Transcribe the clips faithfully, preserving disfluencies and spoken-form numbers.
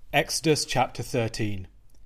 Exodus chapter thirteen.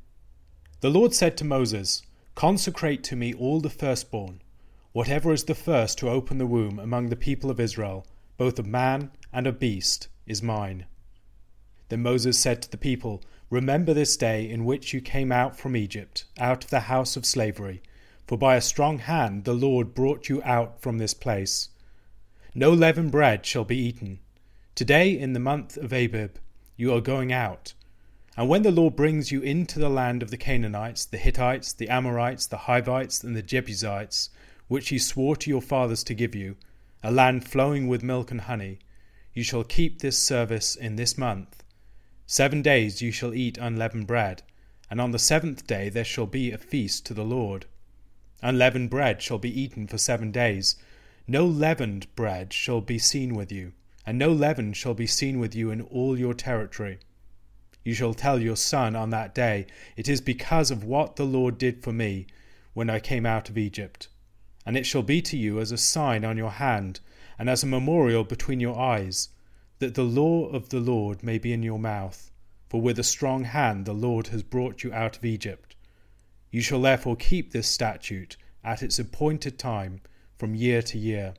The Lord said to Moses, "Consecrate to me all the firstborn, whatever is the first to open the womb among the people of Israel, both of man and of beast, is mine." Then Moses said to the people, "Remember this day in which you came out from Egypt, out of the house of slavery, for by a strong hand the Lord brought you out from this place. No leavened bread shall be eaten. Today in the month of Abib you are going out. And when the Lord brings you into the land of the Canaanites, the Hittites, the Amorites, the Hivites, and the Jebusites, which he swore to your fathers to give you, a land flowing with milk and honey, you shall keep this service in this month. Seven days you shall eat unleavened bread, and on the seventh day there shall be a feast to the Lord. Unleavened bread shall be eaten for seven days. No leavened bread shall be seen with you, and no leaven shall be seen with you in all your territory. You shall tell your son on that day, it is because of what the Lord did for me when I came out of Egypt. And it shall be to you as a sign on your hand, and as a memorial between your eyes, that the law of the Lord may be in your mouth. For with a strong hand the Lord has brought you out of Egypt. You shall therefore keep this statute at its appointed time from year to year.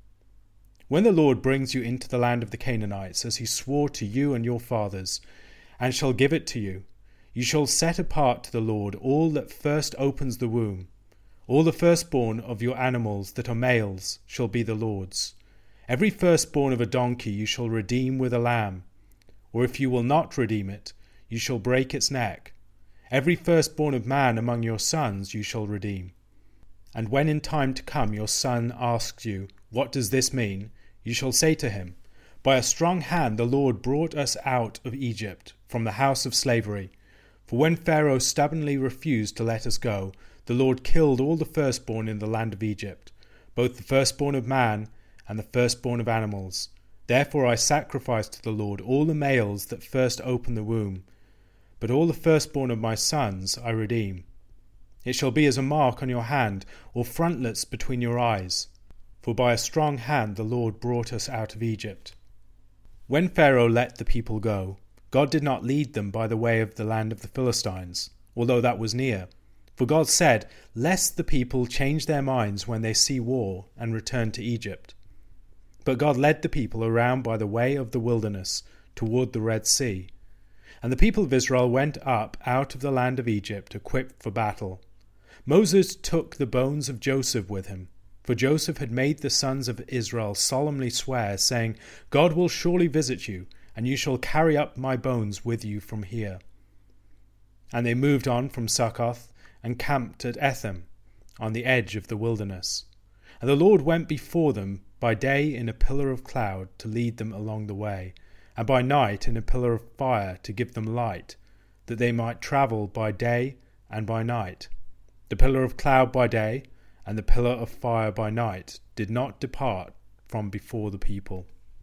When the Lord brings you into the land of the Canaanites, as he swore to you and your fathers, and shall give it to you, you shall set apart to the Lord all that first opens the womb. All the firstborn of your animals that are males shall be the Lord's. Every firstborn of a donkey you shall redeem with a lamb, or if you will not redeem it, you shall break its neck. Every firstborn of man among your sons you shall redeem. And when in time to come your son asks you, "What does this mean?" you shall say to him, "By a strong hand the Lord brought us out of Egypt, from the house of slavery. For when Pharaoh stubbornly refused to let us go, the Lord killed all the firstborn in the land of Egypt, both the firstborn of man and the firstborn of animals. Therefore I sacrifice to the Lord all the males that first open the womb, but all the firstborn of my sons I redeem. It shall be as a mark on your hand, or frontlets between your eyes. For by a strong hand the Lord brought us out of Egypt." When Pharaoh let the people go, God did not lead them by the way of the land of the Philistines, although that was near. For God said, "Lest the people change their minds when they see war and return to Egypt." But God led the people around by the way of the wilderness toward the Red Sea. And the people of Israel went up out of the land of Egypt equipped for battle. Moses took the bones of Joseph with him, for Joseph had made the sons of Israel solemnly swear, saying, "God will surely visit you, and you shall carry up my bones with you from here." And they moved on from Succoth and camped at Etham, on the edge of the wilderness. And the Lord went before them by day in a pillar of cloud to lead them along the way, and by night in a pillar of fire to give them light, that they might travel by day and by night. The pillar of cloud by day and the pillar of fire by night did not depart from before the people.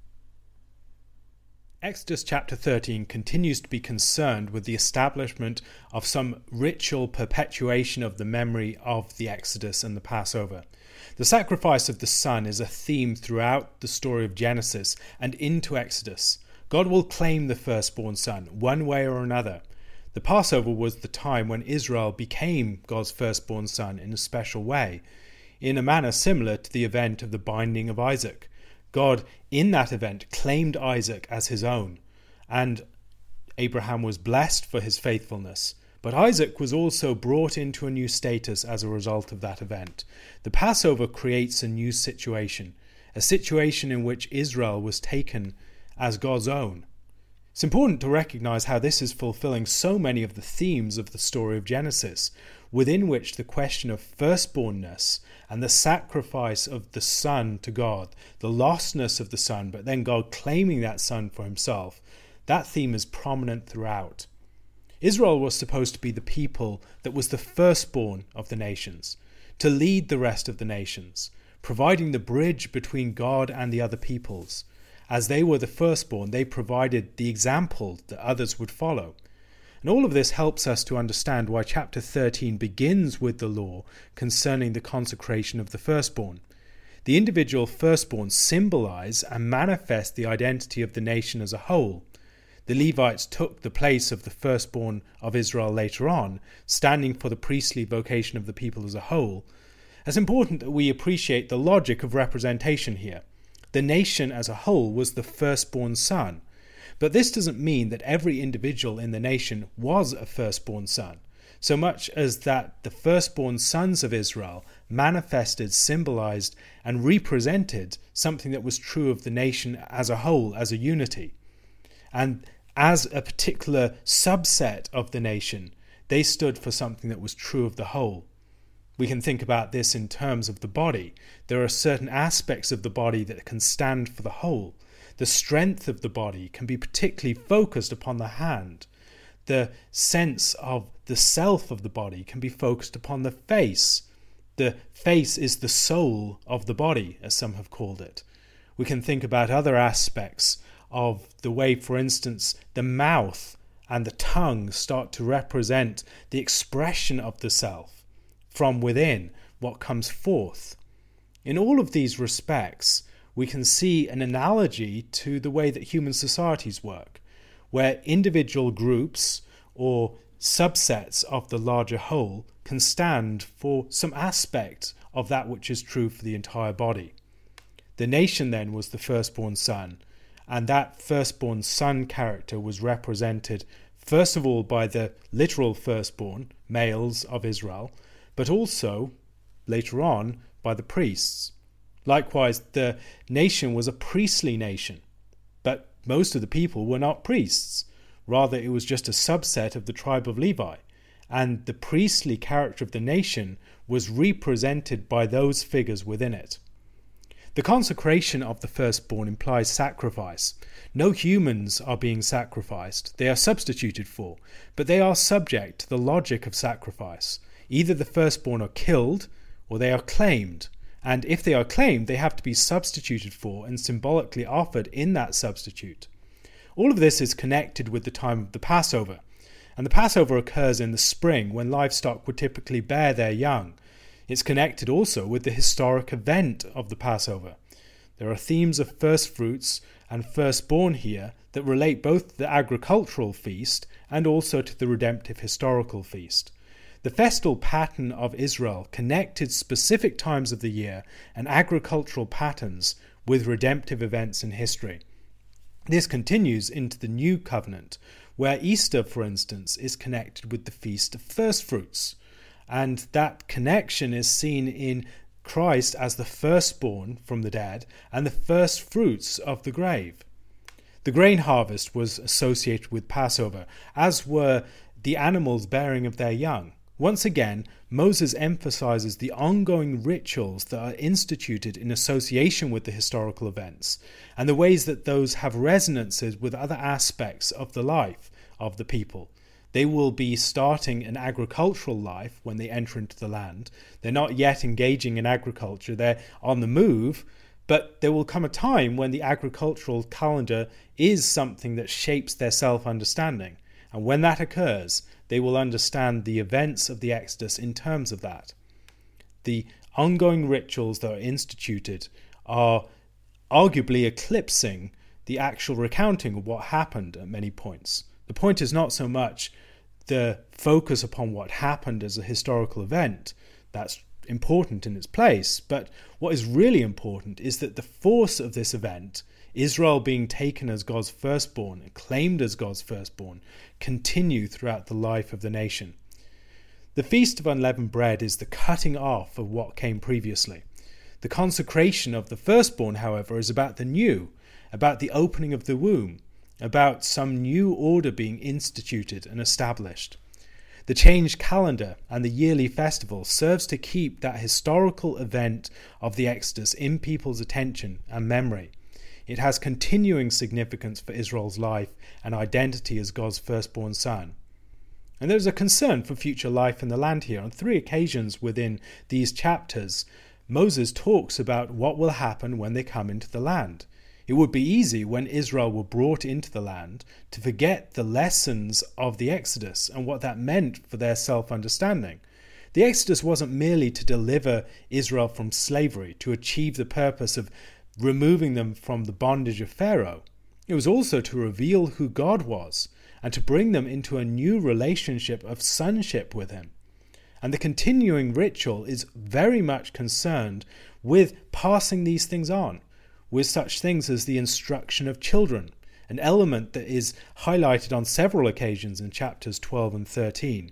Exodus chapter thirteen continues to be concerned with the establishment of some ritual perpetuation of the memory of the Exodus and the Passover. The sacrifice of the son is a theme throughout the story of Genesis and into Exodus. God will claim the firstborn son, one way or another. The Passover was the time when Israel became God's firstborn son in a special way, in a manner similar to the event of the binding of Isaac. God, in that event, claimed Isaac as his own, and Abraham was blessed for his faithfulness. But Isaac was also brought into a new status as a result of that event. The Passover creates a new situation, a situation in which Israel was taken as God's own. It's important to recognize how this is fulfilling so many of the themes of the story of Genesis, within which the question of firstbornness and the sacrifice of the son to God, the lostness of the son, but then God claiming that son for himself, that theme is prominent throughout. Israel was supposed to be the people that was the firstborn of the nations, to lead the rest of the nations, providing the bridge between God and the other peoples. As they were the firstborn, they provided the example that others would follow. And all of this helps us to understand why chapter thirteen begins with the law concerning the consecration of the firstborn. The individual firstborn symbolize and manifest the identity of the nation as a whole. The Levites took the place of the firstborn of Israel later on, standing for the priestly vocation of the people as a whole. It's important that we appreciate the logic of representation here. The nation as a whole was the firstborn son. But this doesn't mean that every individual in the nation was a firstborn son, so much as that the firstborn sons of Israel manifested, symbolized, and represented something that was true of the nation as a whole, as a unity. And as a particular subset of the nation, they stood for something that was true of the whole. We can think about this in terms of the body. There are certain aspects of the body that can stand for the whole. The strength of the body can be particularly focused upon the hand. The sense of the self of the body can be focused upon the face. The face is the soul of the body, as some have called it. We can think about other aspects of the way, for instance, the mouth and the tongue start to represent the expression of the self from within, what comes forth. In all of these respects, we can see an analogy to the way that human societies work, where individual groups or subsets of the larger whole can stand for some aspect of that which is true for the entire body. The nation then was the firstborn son, and that firstborn son character was represented first of all by the literal firstborn, males of Israel, but also, later on, by the priests. Likewise, the nation was a priestly nation, but most of the people were not priests. Rather, it was just a subset of the tribe of Levi, and the priestly character of the nation was represented by those figures within it. The consecration of the firstborn implies sacrifice. No humans are being sacrificed. They are substituted for, but they are subject to the logic of sacrifice. Either the firstborn are killed, or they are claimed. And if they are claimed, they have to be substituted for and symbolically offered in that substitute. All of this is connected with the time of the Passover. And the Passover occurs in the spring when livestock would typically bear their young. It's connected also with the historic event of the Passover. There are themes of first fruits and firstborn here that relate both to the agricultural feast and also to the redemptive historical feast. The festal pattern of Israel connected specific times of the year and agricultural patterns with redemptive events in history. This continues into the New Covenant, where Easter, for instance, is connected with the Feast of First Fruits, and that connection is seen in Christ as the firstborn from the dead and the first fruits of the grave. The grain harvest was associated with Passover, as were the animals bearing of their young. Once again, Moses emphasizes the ongoing rituals that are instituted in association with the historical events, and the ways that those have resonances with other aspects of the life of the people. They will be starting an agricultural life when they enter into the land. They're not yet engaging in agriculture, they're on the move, but there will come a time when the agricultural calendar is something that shapes their self-understanding. And when that occurs, they will understand the events of the Exodus in terms of that. The ongoing rituals that are instituted are arguably eclipsing the actual recounting of what happened at many points. The point is not so much the focus upon what happened as a historical event. That's important in its place, but what is really important is that the force of this event, Israel being taken as God's firstborn and claimed as God's firstborn, continue throughout the life of the nation. The Feast of Unleavened Bread is the cutting off of what came previously. The consecration of the firstborn, however, is about the new, about the opening of the womb, about some new order being instituted and established. The changed calendar and the yearly festival serves to keep that historical event of the Exodus in people's attention and memory. It has continuing significance for Israel's life and identity as God's firstborn son. And there's a concern for future life in the land here. On three occasions within these chapters, Moses talks about what will happen when they come into the land. It would be easy when Israel were brought into the land to forget the lessons of the Exodus and what that meant for their self-understanding. The Exodus wasn't merely to deliver Israel from slavery, to achieve the purpose of removing them from the bondage of Pharaoh. It was also to reveal who God was and to bring them into a new relationship of sonship with him. And the continuing ritual is very much concerned with passing these things on, with such things as the instruction of children, an element that is highlighted on several occasions in chapters twelve and thirteen.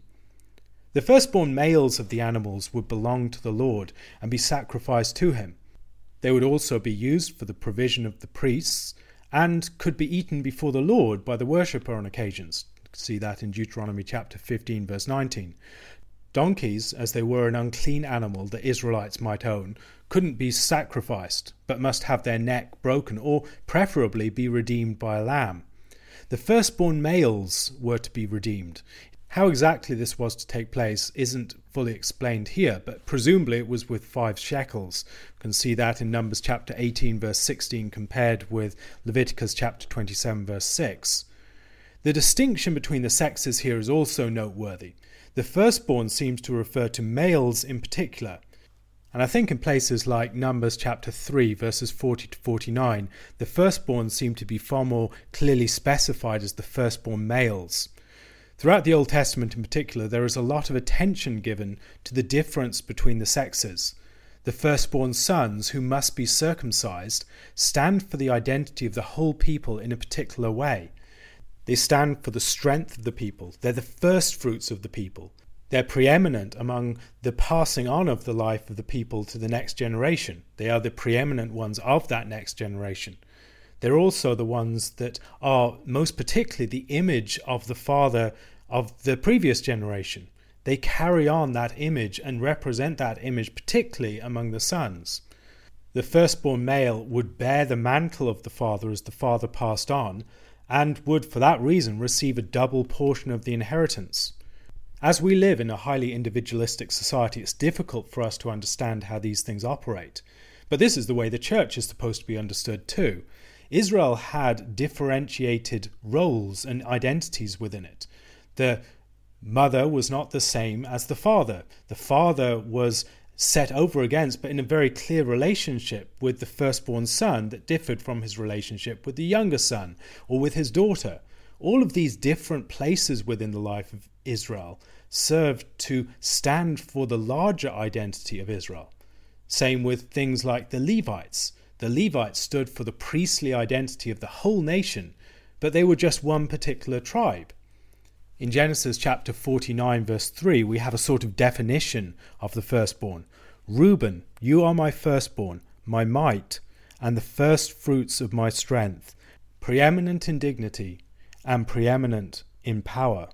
The firstborn males of the animals would belong to the Lord and be sacrificed to him. They would also be used for the provision of the priests and could be eaten before the Lord by the worshipper on occasions. See that in Deuteronomy chapter fifteen, verse nineteen. Donkeys, as they were an unclean animal that Israelites might own, couldn't be sacrificed, but must have their neck broken, or preferably be redeemed by a lamb. The firstborn males were to be redeemed. How exactly this was to take place isn't fully explained here, but presumably it was with five shekels. You can see that in Numbers chapter eighteen, verse sixteen, compared with Leviticus chapter twenty-seven, verse six. The distinction between the sexes here is also noteworthy. The firstborn seems to refer to males in particular, and I think in places like Numbers chapter three, verses forty to forty-nine, the firstborn seem to be far more clearly specified as the firstborn males. Throughout the Old Testament in particular, there is a lot of attention given to the difference between the sexes. The firstborn sons, who must be circumcised, stand for the identity of the whole people in a particular way. They stand for the strength of the people. They're the first fruits of the people. They're preeminent among the passing on of the life of the people to the next generation. They are the preeminent ones of that next generation. They're also the ones that are most particularly the image of the father of the previous generation. They carry on that image and represent that image, particularly among the sons. The firstborn male would bear the mantle of the father as the father passed on, and would for that reason receive a double portion of the inheritance. As we live in a highly individualistic society, it's difficult for us to understand how these things operate. But this is the way the church is supposed to be understood too. Israel had differentiated roles and identities within it. The mother was not the same as the father. The father was set over against, but in a very clear relationship with the firstborn son that differed from his relationship with the younger son or with his daughter. All of these different places within the life of Israel served to stand for the larger identity of Israel. Same with things like the Levites. The Levites stood for the priestly identity of the whole nation, but they were just one particular tribe. In Genesis chapter forty-nine, verse three, we have a sort of definition of the firstborn. Reuben, you are my firstborn, my might, and the first fruits of my strength, preeminent in dignity and preeminent in power.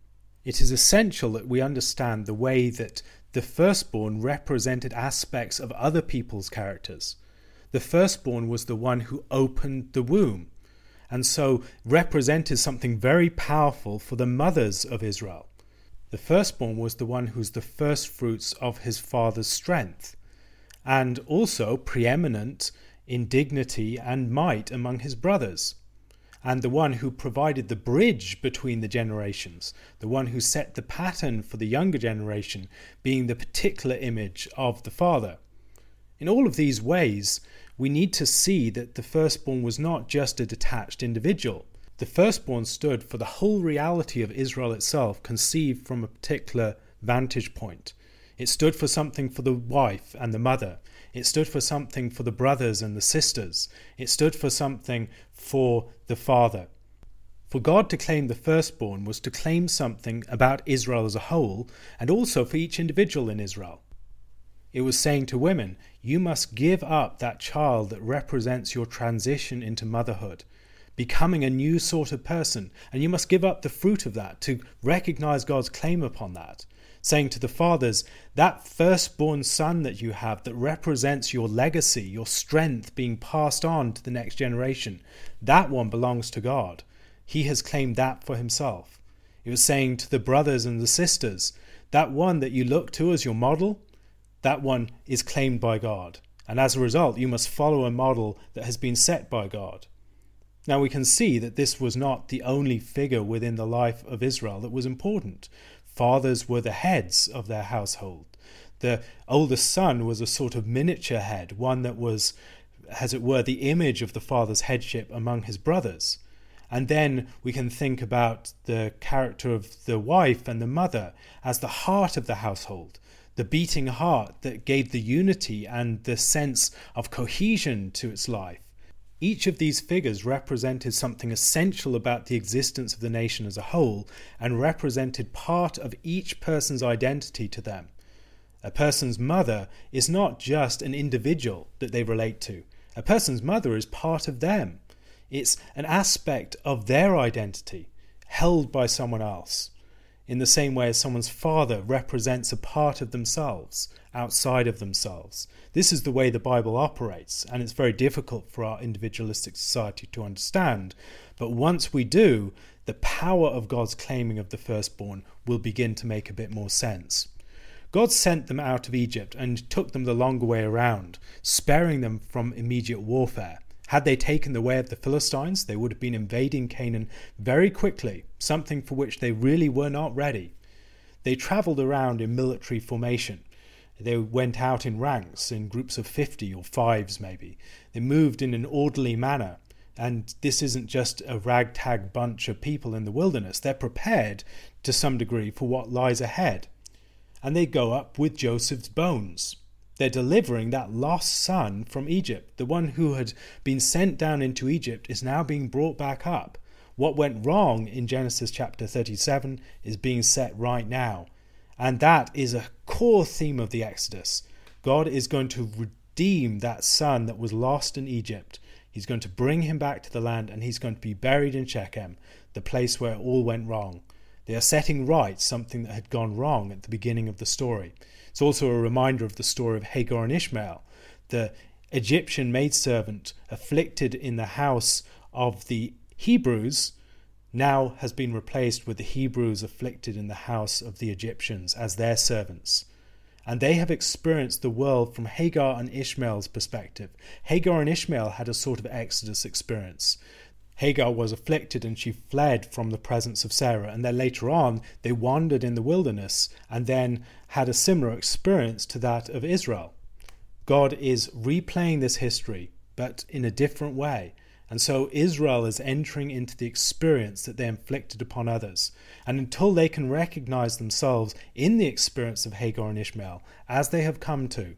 It is essential that we understand the way that the firstborn represented aspects of other people's characters. The firstborn was the one who opened the womb, and so represented something very powerful for the mothers of Israel. The firstborn was the one who's the first fruits of his father's strength, and also preeminent in dignity and might among his brothers, and the one who provided the bridge between the generations, the one who set the pattern for the younger generation, being the particular image of the father. In all of these ways, we need to see that the firstborn was not just a detached individual. The firstborn stood for the whole reality of Israel itself, conceived from a particular vantage point. It stood for something for the wife and the mother. It stood for something for the brothers and the sisters. It stood for something for the father. For God to claim the firstborn was to claim something about Israel as a whole, and also for each individual in Israel. It was saying to women, you must give up that child that represents your transition into motherhood, becoming a new sort of person, and you must give up the fruit of that to recognize God's claim upon that. Saying to the fathers, that firstborn son that you have that represents your legacy, your strength being passed on to the next generation, that one belongs to God. He has claimed that for himself. It was saying to the brothers and the sisters, that one that you look to as your model, that one is claimed by God. And as a result, you must follow a model that has been set by God. Now we can see that this was not the only figure within the life of Israel that was important. Fathers were the heads of their household. The oldest son was a sort of miniature head, one that was as it were, the image of the father's headship among his brothers. And then we can think about the character of the wife and the mother as the heart of the household, the beating heart that gave the unity and the sense of cohesion to its life. Each of these figures represented something essential about the existence of the nation as a whole and represented part of each person's identity to them. A person's mother is not just an individual that they relate to. A person's mother is part of them. It's an aspect of their identity held by someone else, in the same way as someone's father represents a part of themselves, outside of themselves. This is the way the Bible operates, and it's very difficult for our individualistic society to understand. But once we do, the power of God's claiming of the firstborn will begin to make a bit more sense. God sent them out of Egypt and took them the longer way around, sparing them from immediate warfare. Had they taken the way of the Philistines, they would have been invading Canaan very quickly, something for which they really were not ready. They travelled around in military formation. They went out in ranks, in groups of fifty or fives maybe. They moved in an orderly manner. And this isn't just a ragtag bunch of people in the wilderness. They're prepared to some degree for what lies ahead. And they go up with Joseph's bones. They're delivering that lost son from Egypt. The one who had been sent down into Egypt is now being brought back up. What went wrong in Genesis chapter thirty-seven is being set right now. And that is a core theme of the Exodus. God is going to redeem that son that was lost in Egypt. He's going to bring him back to the land, and he's going to be buried in Shechem, the place where it all went wrong. They are setting right something that had gone wrong at the beginning of the story. It's also a reminder of the story of Hagar and Ishmael, the Egyptian maidservant afflicted in the house of the Hebrews now has been replaced with the Hebrews afflicted in the house of the Egyptians as their servants. And they have experienced the world from Hagar and Ishmael's perspective. Hagar and Ishmael had a sort of Exodus experience. Hagar was afflicted and she fled from the presence of Sarah, and then later on they wandered in the wilderness and then had a similar experience to that of Israel. God is replaying this history, but in a different way. And so Israel is entering into the experience that they inflicted upon others. And until they can recognize themselves in the experience of Hagar and Ishmael, as they have come to,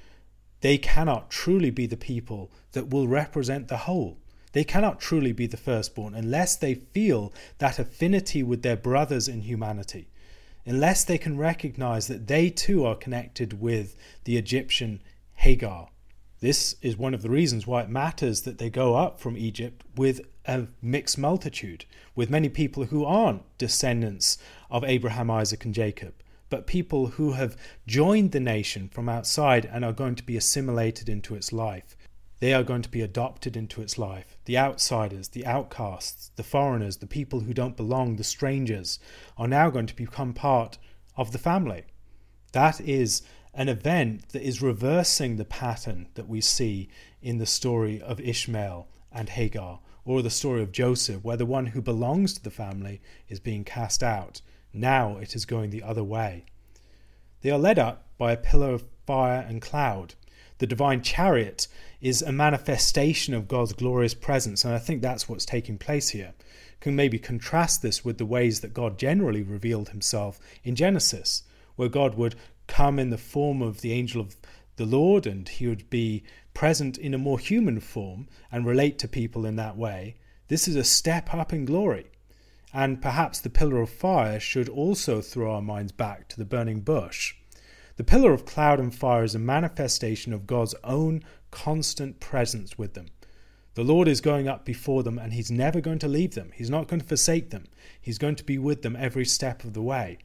they cannot truly be the people that will represent the whole. They cannot truly be the firstborn unless they feel that affinity with their brothers in humanity, unless they can recognize that they too are connected with the Egyptian Hagar. This is one of the reasons why it matters that they go up from Egypt with a mixed multitude, with many people who aren't descendants of Abraham, Isaac, and Jacob, but people who have joined the nation from outside and are going to be assimilated into its life. They are going to be adopted into its life. The outsiders, the outcasts, the foreigners, the people who don't belong, the strangers, are now going to become part of the family. That is an event that is reversing the pattern that we see in the story of Ishmael and Hagar, or the story of Joseph, where the one who belongs to the family is being cast out. Now it is going the other way. They are led up by a pillar of fire and cloud. The divine chariot is a manifestation of God's glorious presence, and I think that's what's taking place here. Can maybe contrast this with the ways that God generally revealed himself in Genesis, where God would come in the form of the angel of the Lord, and he would be present in a more human form and relate to people in that way. This is a step up in glory. And perhaps the pillar of fire should also throw our minds back to the burning bush. The pillar of cloud and fire is a manifestation of God's own constant presence with them. The Lord is going up before them, and he's never going to leave them. He's not going to forsake them. He's going to be with them every step of the way.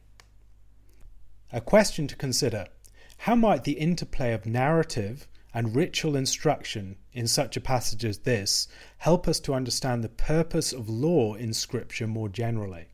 A question to consider: how might the interplay of narrative and ritual instruction in such a passage as this help us to understand the purpose of law in Scripture more generally?